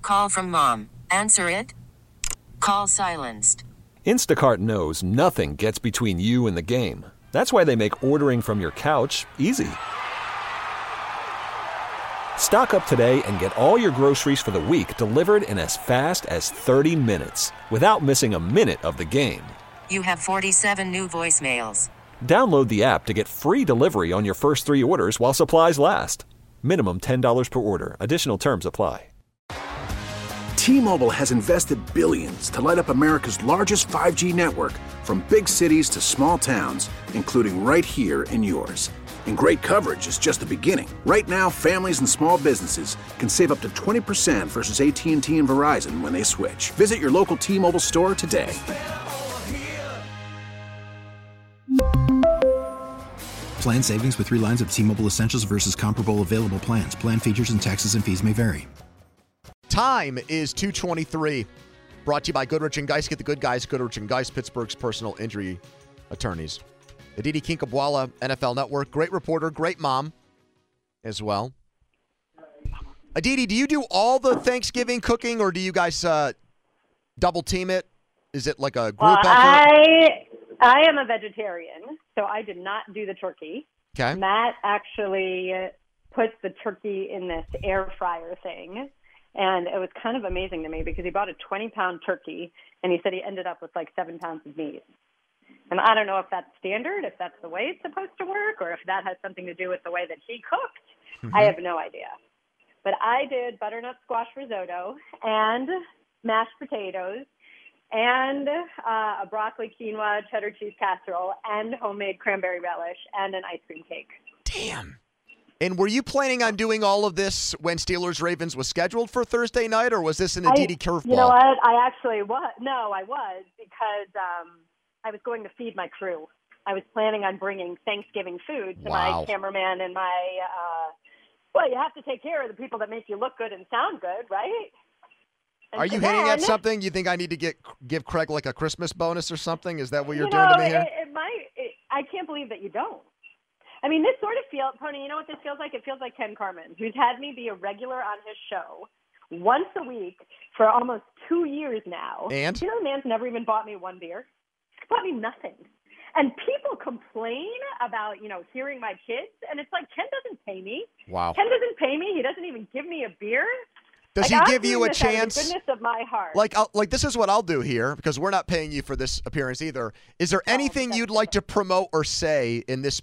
Call from mom. Answer it. Call silenced. Instacart knows nothing gets between you and the game. That's why they make ordering from your couch easy. Stock up today and get all your groceries for the week delivered in as fast as 30 minutes without missing a minute of the game. You have 47 new voicemails. Download the app to get free delivery on your first 3 orders while supplies last. Minimum $10 per order. Additional terms apply. T-Mobile has invested billions to light up America's largest 5G network, from big cities to small towns, including right here in yours. And great coverage is just the beginning. Right now, families and small businesses can save up to 20% versus AT&T and Verizon when they switch. Visit your local T-Mobile store today. Plan savings with 3 lines of T-Mobile Essentials versus comparable available plans. Plan features and taxes and fees may vary. Time is 2:23. Brought to you by Goodrich & Geist. Get the good guys, Goodrich & Geist, Pittsburgh's personal injury attorneys. Aditi Kinkhabwala, NFL Network. Great reporter, great mom as well. Aditi, do you do all the Thanksgiving cooking, or do you guys double team it? Is it like a group effort? I am a vegetarian, so I did not do the turkey. Okay. Matt actually puts the turkey in this air fryer thing, and it was kind of amazing to me because he bought a 20-pound turkey, and he said he ended up with like 7 pounds of meat. And I don't know if that's standard, if that's the way it's supposed to work, or if that has something to do with the way that he cooked. Mm-hmm. I have no idea. But I did butternut squash risotto and mashed potatoes and a broccoli quinoa cheddar cheese casserole and homemade cranberry relish and an ice cream cake. Damn. And were you planning on doing all of this when Steelers-Ravens was scheduled for Thursday night, or was this an Aditi curveball? You know what? I actually was. No, I was, because I was going to feed my crew. I was planning on bringing Thanksgiving food to my cameraman and my, well, you have to take care of the people that make you look good and sound good, right? And are you hinting at something? You think I need to give Craig like a Christmas bonus or something? Is that what you're doing to me here? I can't believe that you don't. I mean, this sort of feels, Pony, you know what this feels like? It feels like Ken Carman, who's had me be a regular on his show once a week for almost 2 years now. And? You know, the man's never even bought me one beer. He bought me nothing. And people complain about, hearing my kids, and it's like, Ken doesn't pay me. Wow. Ken doesn't pay me. He doesn't even give me a beer. Does he give you a chance? Out of the goodness of my heart. Like this is what I'll do here, because we're not paying you for this appearance either. Is there anything you'd like to promote or say in this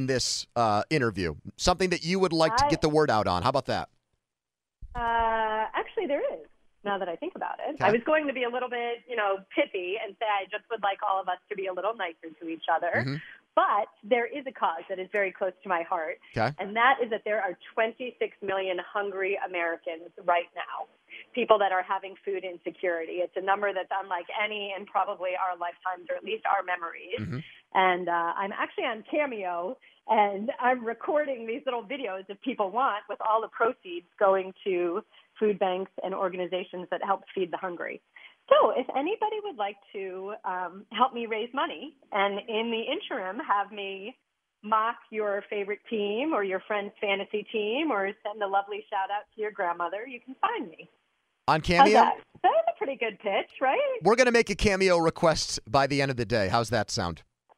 interview? Something that you would like to get the word out on? How about that? Actually, there is, now that I think about it. Okay. I was going to be a little bit, pithy and say I just would like all of us to be a little nicer to each other. Mm-hmm. But there is a cause that is very close to my heart, and that is that there are 26 million hungry Americans right now, people that are having food insecurity. It's a number that's unlike any in probably our lifetimes, or at least our memories. Mm-hmm. And I'm actually on Cameo, and I'm recording these little videos if people want, with all the proceeds going to food banks and organizations that help feed the hungry. So if anybody would like to help me raise money, and in the interim have me mock your favorite team or your friend's fantasy team, or send a lovely shout-out to your grandmother, you can find me. On Cameo? That was a pretty good pitch, right? We're going to make a Cameo request by the end of the day. How's that sound?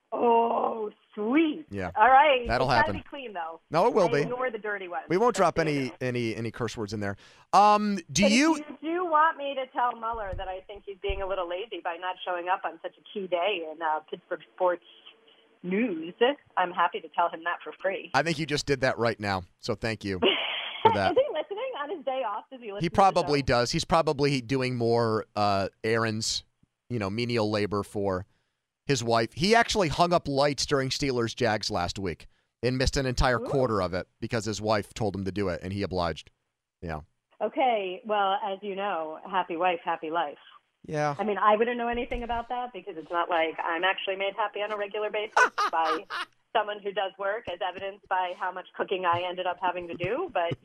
Oh, sweet. Yeah. All right. That'll happen. It's got to be clean, though. No, it will be. Ignore the dirty ones. We won't drop any curse words in there. Do you do want me to tell Mueller that I think he's being a little lazy by not showing up on such a key day in Pittsburgh sports news, I'm happy to tell him that for free. I think you just did that right now, so thank you for that. Is he listening on his day off? Does he listen? He probably does. He's probably doing more errands, menial labor for his wife. He actually hung up lights during Steelers-Jags last week and missed an entire quarter of it because his wife told him to do it, and he obliged. Yeah. Okay. Well, as you know, happy wife, happy life. Yeah. I mean, I wouldn't know anything about that because it's not like I'm actually made happy on a regular basis by someone who does work, as evidenced by how much cooking I ended up having to do. But,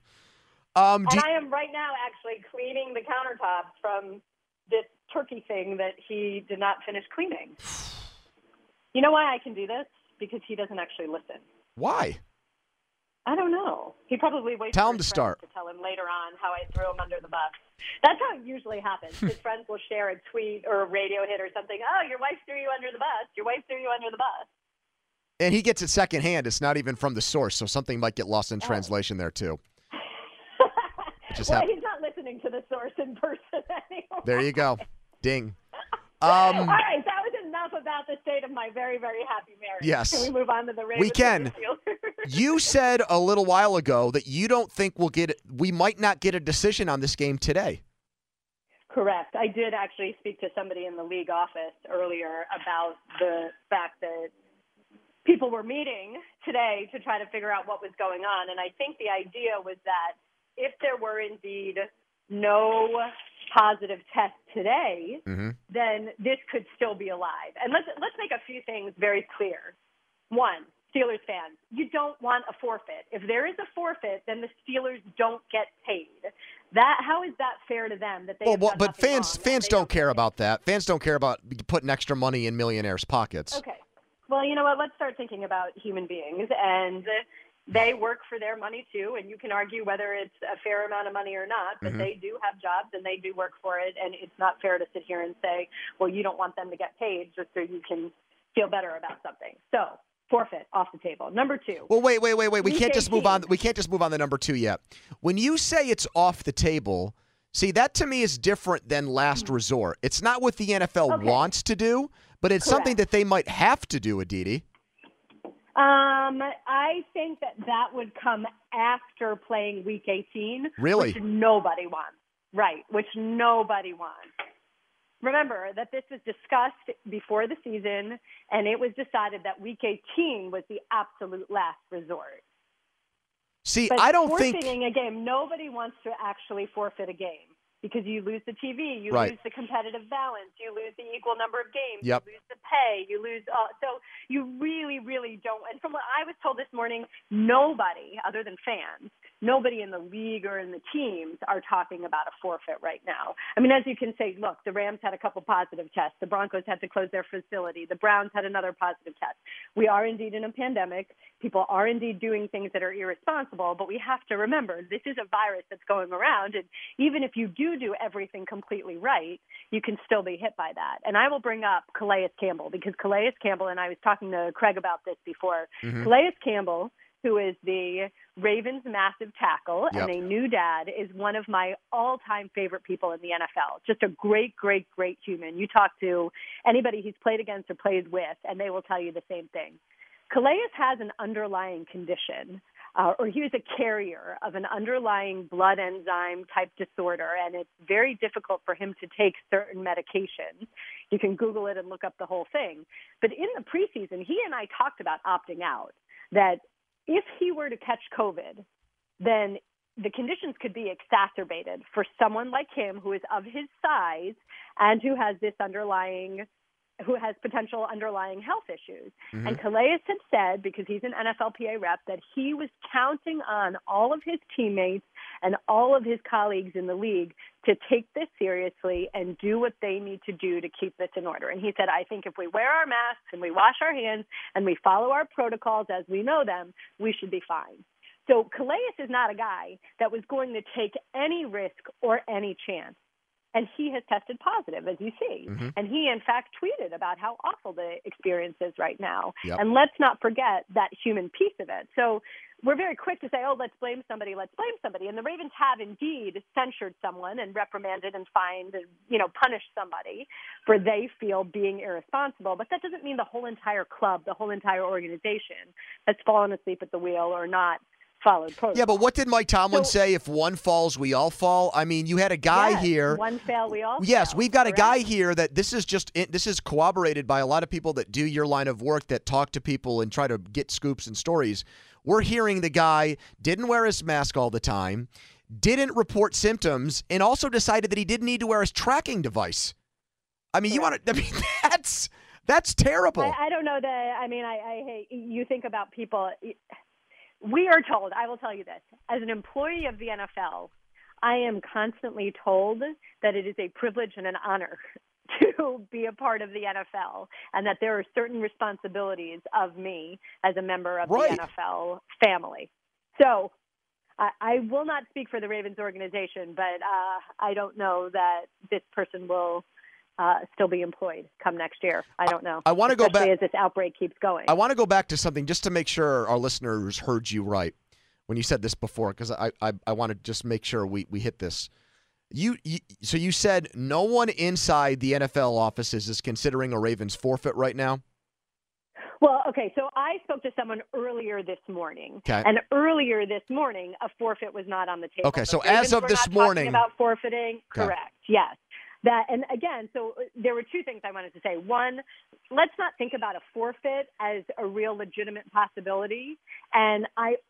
and I am right now actually cleaning the countertops from this turkey thing that he did not finish cleaning. You know why I can do this? Because he doesn't actually listen. Why? I don't know. He probably waits Tell for him to his start. friends to tell him later on how I threw him under the bus. That's how it usually happens. His friends will share a tweet or a radio hit or something. Oh, your wife threw you under the bus. Your wife threw you under the bus. And he gets it secondhand. It's not even from the source, so something might get lost in translation there, too. He's not listening to the source in person anymore. There you go. Ding. All right, that was enough about the state of my very, very happy marriage. Yes. Can we move on to the Ravens? We can. You said a little while ago that you don't think we might not get a decision on this game today. Correct. I did actually speak to somebody in the league office earlier about the fact that people were meeting today to try to figure out what was going on. And I think the idea was that if there were indeed no positive test today, then this could still be alive. And let's make a few things very clear. One, Steelers fans, you don't want a forfeit. If there is a forfeit, then the Steelers don't get paid. How is that fair to them? That they but fans don't care about that. Fans don't care about putting extra money in millionaires' pockets. Okay. Well, you know what? Let's start thinking about human beings, and they work for their money too. And you can argue whether it's a fair amount of money or not, but they do have jobs and they do work for it. And it's not fair to sit here and say, well, you don't want them to get paid just so you can feel better about something. So forfeit off the table. Number two. Well, wait. We can't just move on. We can't just move on to number two yet. When you say it's off the table, see, that to me is different than last resort. It's not what the NFL wants to do, but it's something that they might have to do, Aditi. I think that would come after playing Week 18. Really? Which nobody wants. Right, which nobody wants. Remember that this was discussed before the season, and it was decided that Week 18 was the absolute last resort. See, but I don't think forfeiting a game, nobody wants to actually forfeit a game because you lose the TV, you lose the competitive balance, you lose the equal number of games, you lose the pay, you lose so you really, really don't. And from what I was told this morning, nobody other than fans, nobody in the league or in the teams are talking about a forfeit right now. I mean, as you can say, look, the Rams had a couple positive tests. The Broncos had to close their facility. The Browns had another positive test. We are indeed in a pandemic. People are indeed doing things that are irresponsible, but we have to remember this is a virus that's going around. And even if you do everything completely right, you can still be hit by that. And I will bring up Calais Campbell because Calais Campbell, and I was talking to Craig about this before, Calais Campbell, who is the Ravens' massive tackle and a new dad, is one of my all-time favorite people in the NFL. Just a great, great, great human. You talk to anybody he's played against or played with, and they will tell you the same thing. Calais has an underlying condition, or he was a carrier of an underlying blood enzyme type disorder, and it's very difficult for him to take certain medications. You can Google it and look up the whole thing. But in the preseason, he and I talked about opting out, that if he were to catch COVID, then the conditions could be exacerbated for someone like him who is of his size and who has potential underlying health issues. And Calais had said, because he's an NFLPA rep, that he was counting on all of his teammates and all of his colleagues in the league to take this seriously and do what they need to do to keep this in order. And he said, I think if we wear our masks and we wash our hands and we follow our protocols as we know them, we should be fine. So Calais is not a guy that was going to take any risk or any chance. And he has tested positive, as you see. And he, in fact, tweeted about how awful the experience is right now. And let's not forget that human piece of it. So we're very quick to say, oh, let's blame somebody. And the Ravens have indeed censured someone and reprimanded and fined and, punished somebody for they feel being irresponsible. But that doesn't mean the whole entire club, the whole entire organization has fallen asleep at the wheel or not followed protocol. Yeah, but what did Mike Tomlin say? If one falls, we all fall. I mean, you had a guy here. One fail, we all Yes, fail. We've got a guy here that this is corroborated by a lot of people that do your line of work, that talk to people and try to get scoops and stories. We're hearing the guy didn't wear his mask all the time, didn't report symptoms, and also decided that he didn't need to wear his tracking device. I mean, that's terrible. I don't know that. I mean, I hate you think about people. We are told, I will tell you this, as an employee of the NFL, I am constantly told that it is a privilege and an honor to be a part of the NFL and that there are certain responsibilities of me as a member of the NFL family. So I will not speak for the Ravens organization, but I don't know that this person will still be employed come next year. I don't know. I want to go back as this outbreak keeps going. I want to go back to something just to make sure our listeners heard you right when you said this before, because I want to just make sure we hit this. So you said no one inside the NFL offices is considering a Ravens forfeit right now? Well, okay, so I spoke to someone earlier this morning, and earlier this morning, a forfeit was not on the table. Okay, so as of this morning, about forfeiting, correct? Yes. That, and again, so there were two things I wanted to say. One, let's not think about a forfeit as a real legitimate possibility, and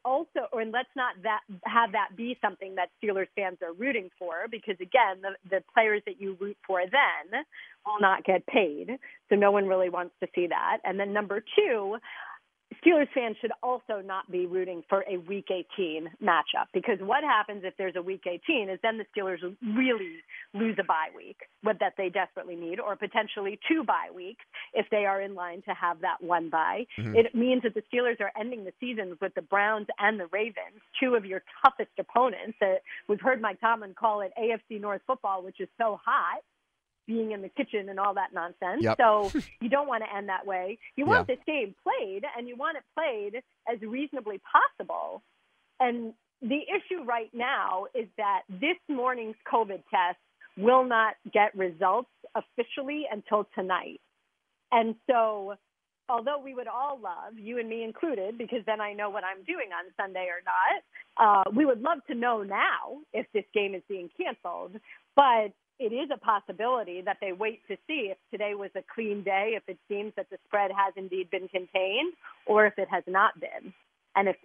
let's not have that be something that Steelers fans are rooting for, because again, the players that you root for then will not get paid, so no one really wants to see that. And then number two, Steelers fans should also not be rooting for a Week 18 matchup, because what happens if there's a Week 18 is then the Steelers really lose a bye week, that they desperately need, or potentially 2 bye weeks if they are in line to have that one bye. Mm-hmm. It means that the Steelers are ending the season with the Browns and the Ravens, 2 of your toughest opponents. We've heard Mike Tomlin call it AFC North football, which is so hot, being in the kitchen and all that nonsense. Yep. So you don't want to end that way. You want this game played, and you want it played as reasonably possible. And the issue right now is that this morning's COVID test will not get results officially until tonight. And so although we would all love, you and me included, because then I know what I'm doing on Sunday or not, we would love to know now if this game is being canceled. But it is a possibility that they wait to see if today was a clean day, if it seems that the spread has indeed been contained, or if it has not been. And if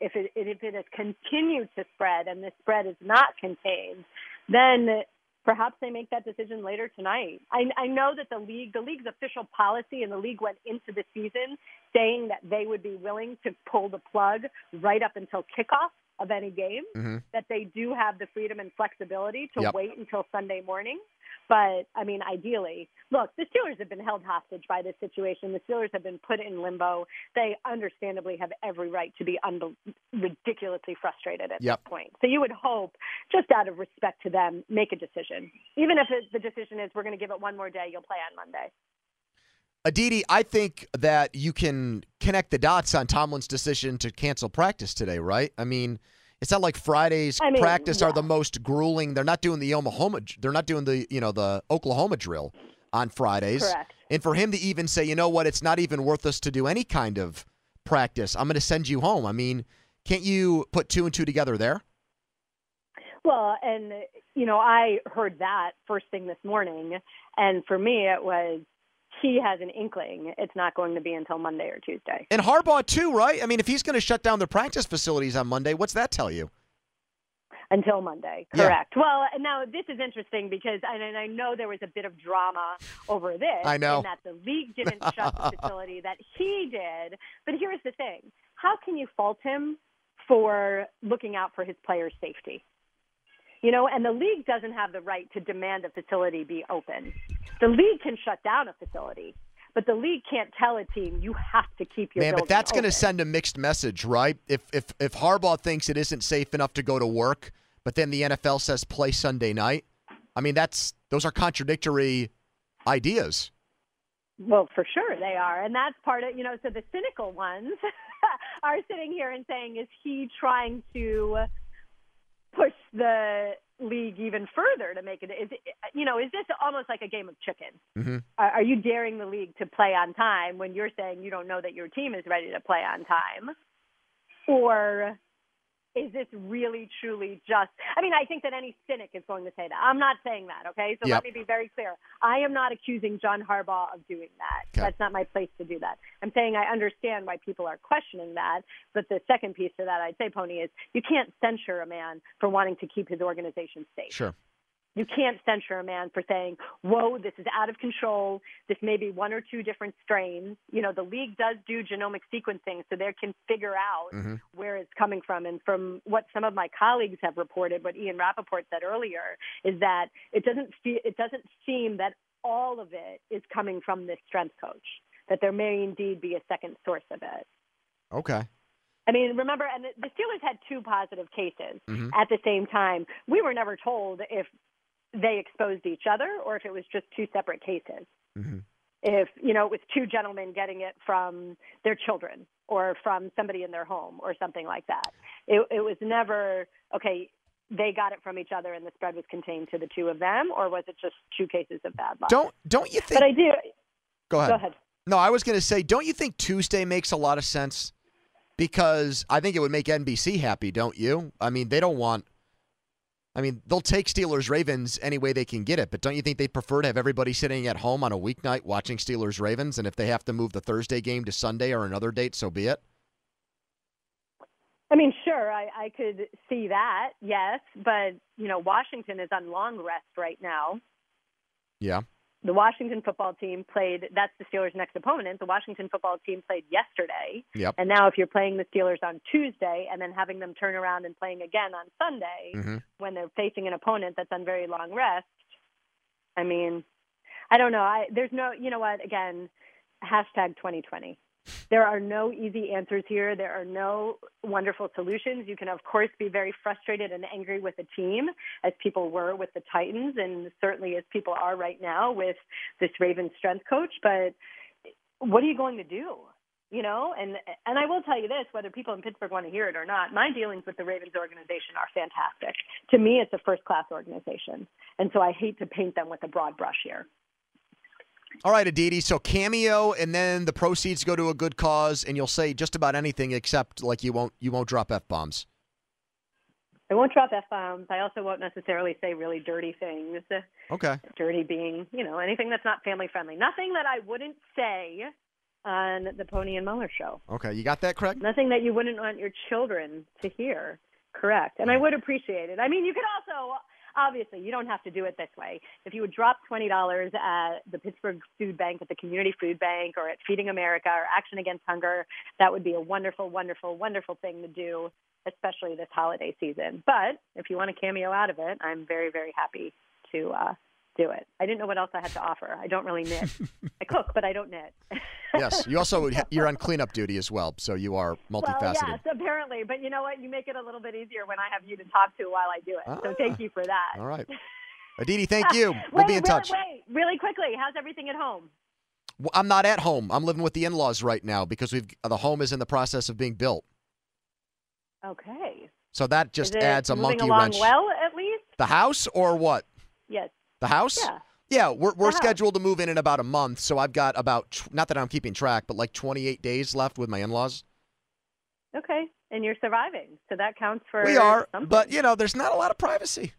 it has continued to spread and the spread is not contained, then perhaps they make that decision later tonight. I know that the league's official policy, and the league went into the season saying that they would be willing to pull the plug right up until kickoff of any game, that they do have the freedom and flexibility to wait until Sunday morning. But, I mean, ideally, look, the Steelers have been held hostage by this situation. The Steelers have been put in limbo. They understandably have every right to be ridiculously frustrated at this point. So you would hope, just out of respect to them, make a decision. Even if the decision is we're going to give it one more day, you'll play on Monday. Aditi, I think that you can connect the dots on Tomlin's decision to cancel practice today, right? I mean, it's not like Friday's practice are the most grueling. They're not doing the the Oklahoma drill on Fridays. Correct. And for him to even say, you know what, it's not even worth us to do any kind of practice. I'm going to send you home. I mean, can't you put 2 and 2 together there? Well, and I heard that first thing this morning, and for me it was, he has an inkling it's not going to be until Monday or Tuesday. And Harbaugh, too, right? I mean, if he's going to shut down the practice facilities on Monday, what's that tell you? Until Monday, correct. Yeah. Well, now this is interesting because I know there was a bit of drama over this. I know. In that the league didn't shut the facility, that he did. But here's the thing. How can you fault him for looking out for his players' safety? And the league doesn't have the right to demand a facility be open. The league can shut down a facility, but the league can't tell a team you have to keep your building but that's going to send a mixed message, right? If Harbaugh thinks it isn't safe enough to go to work, but then the NFL says play Sunday night, I mean, those are contradictory ideas. Well, for sure they are. And that's part of, so the cynical ones are sitting here and saying, is he trying to push the league even further to make it, is this almost like a game of chicken? Mm-hmm. Are you daring the league to play on time when you're saying you don't know that your team is ready to play on time? Or is this really, truly just, I think that any cynic is going to say that. I'm not saying that, okay? So Let me be very clear. I am not accusing John Harbaugh of doing that. Okay. That's not my place to do that. I'm saying I understand why people are questioning that. But the second piece to that I'd say, Pony, is you can't censure a man for wanting to keep his organization safe. Sure. You can't censure a man for saying, whoa, this is out of control. This may be 1 or 2 different strains. The league does do genomic sequencing, so they can figure out where it's coming from. And from what some of my colleagues have reported, what Ian Rappaport said earlier, is that it doesn't seem that all of it is coming from this strength coach, that there may indeed be a second source of it. Okay. I mean, remember, and the Steelers had 2 positive cases at the same time. We were never told if they exposed each other or if it was just 2 separate cases. If, it was 2 gentlemen getting it from their children or from somebody in their home or something like that. It was never, okay, they got it from each other and the spread was contained to the 2 of them, or was it just 2 cases of bad luck? Don't you think? But I do. Go ahead. Go ahead. No, I was going to say, don't you think Tuesday makes a lot of sense? Because I think it would make NBC happy, don't you? I mean, they'll take Steelers-Ravens any way they can get it, but don't you think they'd prefer to have everybody sitting at home on a weeknight watching Steelers-Ravens, and if they have to move the Thursday game to Sunday or another date, so be it? I mean, sure, I could see that, yes, but, Washington is on long rest right now. Yeah. The Washington football team played, that's the Steelers' next opponent. The Washington football team played yesterday. Yep. And now if you're playing the Steelers on Tuesday and then having them turn around and playing again on Sunday when they're facing an opponent that's on very long rest, I mean, I don't know. There's no, you know what, again, hashtag 2020. There are no easy answers here. There are no wonderful solutions. You can, of course, be very frustrated and angry with the team, as people were with the Titans, and certainly as people are right now with this Ravens strength coach. But what are you going to do? And I will tell you this, whether people in Pittsburgh want to hear it or not, my dealings with the Ravens organization are fantastic. To me, it's a first-class organization. And so I hate to paint them with a broad brush here. All right, Aditi, so Cameo, and then the proceeds go to a good cause, and you'll say just about anything except, like, you won't drop F-bombs. I won't drop F-bombs. I also won't necessarily say really dirty things. Okay. Dirty being, anything that's not family-friendly. Nothing that I wouldn't say on the Pony and Mueller show. Okay, you got that, Craig? Nothing that you wouldn't want your children to hear. Correct. And I would appreciate it. I mean, you could also... Obviously, you don't have to do it this way. If you would drop $20 at the Pittsburgh Food Bank, at the Community Food Bank, or at Feeding America, or Action Against Hunger, that would be a wonderful, wonderful, wonderful thing to do, especially this holiday season. But if you want a cameo out of it, I'm very, very happy to do it. I didn't know what else I had to offer. I don't really knit. I cook, but I don't knit. Yes, you're on cleanup duty as well, so you are multifaceted. Well, yes, apparently. But you know what? You make it a little bit easier when I have you to talk to while I do it. So thank you for that. All right. Aditi, thank you. We'll be in touch. Wait, really quickly. How's everything at home? Well, I'm not at home. I'm living with the in-laws right now because the home is in the process of being built. Okay. So that just adds a monkey moving along wrench. Well, at least? The house or what? Yes. The house? Yeah. Yeah, we're scheduled to move in about a month, so I've got about, not that I'm keeping track, but like 28 days left with my in-laws. Okay, and you're surviving, so that counts for We are, something. but, there's not a lot of privacy.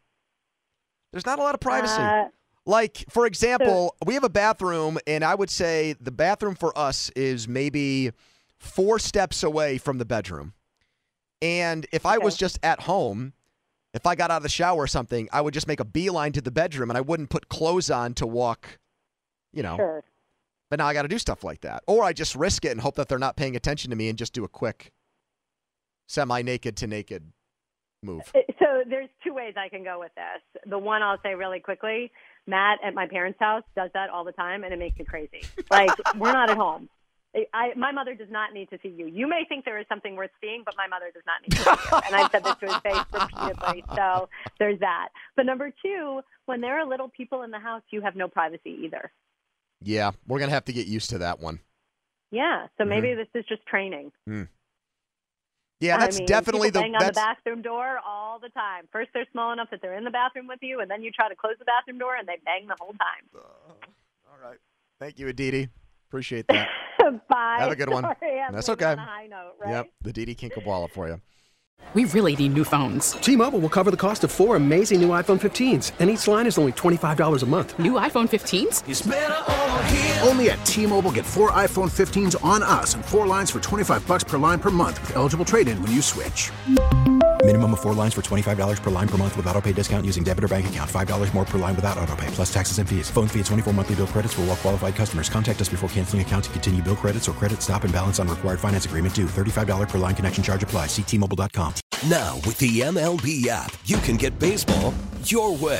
Like, for example, we have a bathroom, and I would say the bathroom for us is maybe 4 steps away from the bedroom. And if I was just at home... If I got out of the shower or something, I would just make a beeline to the bedroom, and I wouldn't put clothes on to walk, Sure. But now I got to do stuff like that. Or I just risk it and hope that they're not paying attention to me and just do a quick semi-naked to naked move. So there's 2 ways I can go with this. The one I'll say really quickly, Matt at my parents' house does that all the time, and it makes me crazy. Like, we're not at home. My mother does not need to see you. You may think there is something worth seeing, but my mother does not need to see you. And I've said this to his face repeatedly. So there's that. But number 2, when there are little people in the house, you have no privacy either. Yeah, we're going to have to get used to that one. Yeah, so maybe this is just training. Yeah, that's definitely people bang on the bathroom door all the time. First, they're small enough that they're in the bathroom with you, and then you try to close the bathroom door, and they bang the whole time. All right. Thank you, Aditi. Appreciate that. Bye. Have a good one. Sorry, That's okay. On a high note, right? Yep, the Didi Kinkhabwala for you. We really need new phones. T-Mobile will cover the cost of 4 amazing new iPhone 15s, and each line is only $25 a month. New iPhone 15s? It's better over here. Only at T-Mobile, get 4 iPhone 15s on us and 4 lines for $25 per line per month with eligible trade-in when you switch. Minimum of 4 lines for $25 per line per month with autopay discount using debit or bank account. $5 more per line without autopay, plus taxes and fees. Phone fee at 24 monthly bill credits for well-qualified customers. Contact us before canceling account to continue bill credits or credit stop and balance on required finance agreement due. $35 per line connection charge applies. See T-Mobile.com. Now, with the MLB app, you can get baseball your way.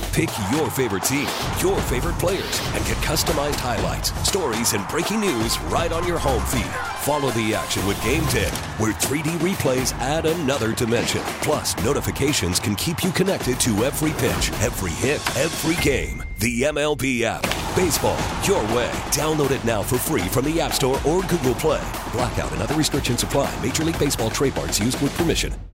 Pick your favorite team, your favorite players, and get customized highlights, stories, and breaking news right on your home feed. Follow the action with Game 10, where 3D replays add another dimension. Plus, notifications can keep you connected to every pitch, every hit, every game. The MLB app. Baseball, your way. Download it now for free from the App Store or Google Play. Blackout and other restrictions apply. Major League Baseball trademarks used with permission.